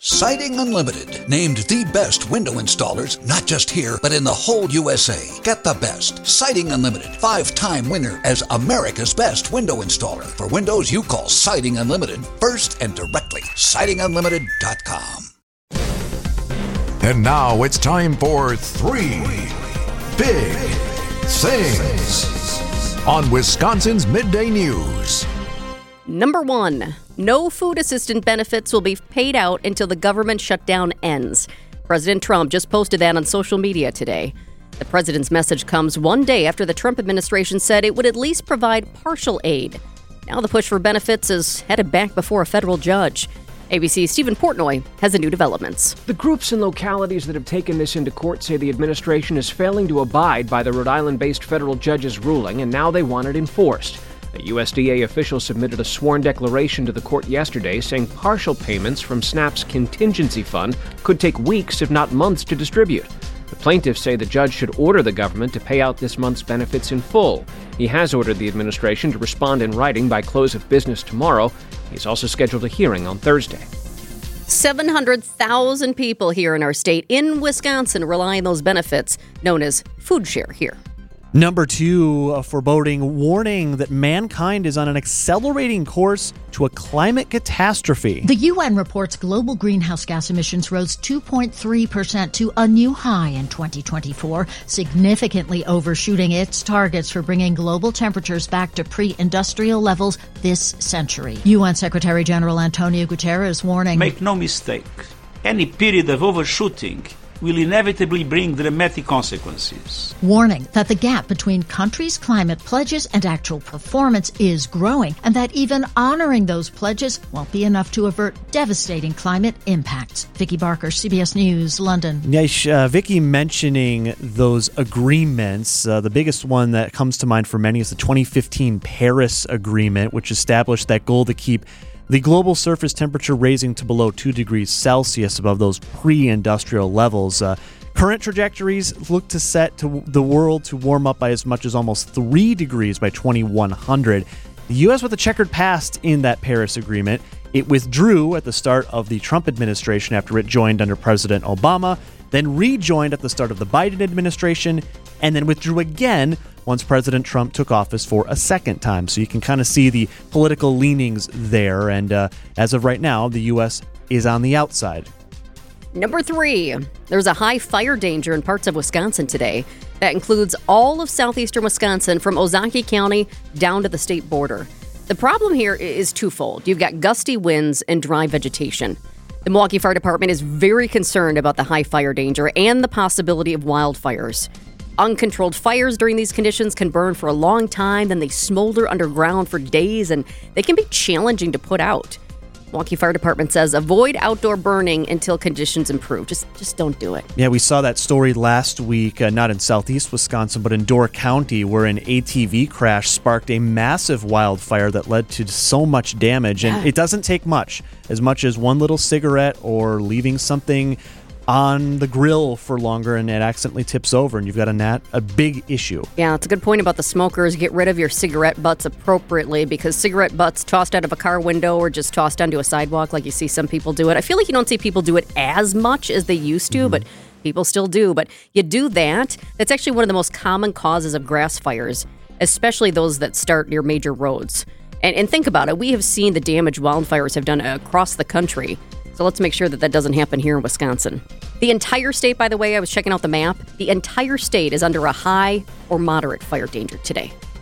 Siding Unlimited, named the best window installers, not just here, but in the whole USA. Get the best. Siding Unlimited, 5-time winner as America's best window installer. For windows you call Siding Unlimited first and directly. SidingUnlimited.com. And now it's time for 3 Big Things on Wisconsin's Midday News. Number 1, no food assistance benefits will be paid out until the government shutdown ends. President Trump just posted that on social media today. The president's message comes one day after the Trump administration said it would at least provide partial aid. Now the push for benefits is headed back before a federal judge. ABC's Stephen Portnoy has the new developments. The groups and localities that have taken this into court say the administration is failing to abide by the Rhode Island-based federal judge's ruling, and now they want it enforced. A USDA official submitted a sworn declaration to the court yesterday saying partial payments from SNAP's contingency fund could take weeks, if not months, to distribute. The plaintiffs say the judge should order the government to pay out this month's benefits in full. He has ordered the administration to respond in writing by close of business tomorrow. He's also scheduled a hearing on Thursday. 700,000 people here in our state, in Wisconsin, rely on those benefits known as food share here. Number 2, a foreboding warning that mankind is on an accelerating course to a climate catastrophe. The UN reports global greenhouse gas emissions rose 2.3% to a new high in 2024, significantly overshooting its targets for bringing global temperatures back to pre-industrial levels this century. UN Secretary General Antonio Guterres warning, "Make no mistake, any period of overshooting will inevitably bring dramatic consequences." Warning that the gap between countries' climate pledges and actual performance is growing, and that even honoring those pledges won't be enough to avert devastating climate impacts. Vicky Barker, CBS News, London. Yeah, Vicky mentioning those agreements. The biggest one that comes to mind for many is the 2015 Paris Agreement, which established that goal to keep the global surface temperature raising to below 2 degrees Celsius above those pre-industrial levels. Current trajectories look to set to the world to warm up by as much as almost 3 degrees by 2100. The U.S. with a checkered past in that Paris Agreement. It withdrew at the start of the Trump administration after it joined under President Obama, then rejoined at the start of the Biden administration, and then withdrew again once President Trump took office for a second time. So you can kind of see the political leanings there. And as of right now, the U.S. is on the outside. Number 3, there's a high fire danger in parts of Wisconsin today. That includes all of southeastern Wisconsin from Ozaukee County down to the state border. The problem here is twofold. You've got gusty winds and dry vegetation. The Milwaukee Fire Department is very concerned about the high fire danger and the possibility of wildfires. Uncontrolled fires during these conditions can burn for a long time, then they smolder underground for days, and they can be challenging to put out. Milwaukee Fire Department says avoid outdoor burning until conditions improve. Just don't do it. Yeah, we saw that story last week, not in southeast Wisconsin, but in Door County, where an ATV crash sparked a massive wildfire that led to so much damage. And it doesn't take much as one little cigarette or leaving something on the grill for longer and it accidentally tips over and you've got a big issue. Yeah, that's a good point about the smokers. Get rid of your cigarette butts appropriately, because cigarette butts tossed out of a car window or just tossed onto a sidewalk like you see some people do it. I feel like you don't see people do it as much as they used to, but people still do. But you do that. That's actually one of the most common causes of grass fires, especially those that start near major roads. And think about it. We have seen the damage wildfires have done across the country. So let's make sure that doesn't happen here in Wisconsin. The entire state, by the way, I was checking out the map, the entire state is under a high or moderate fire danger today.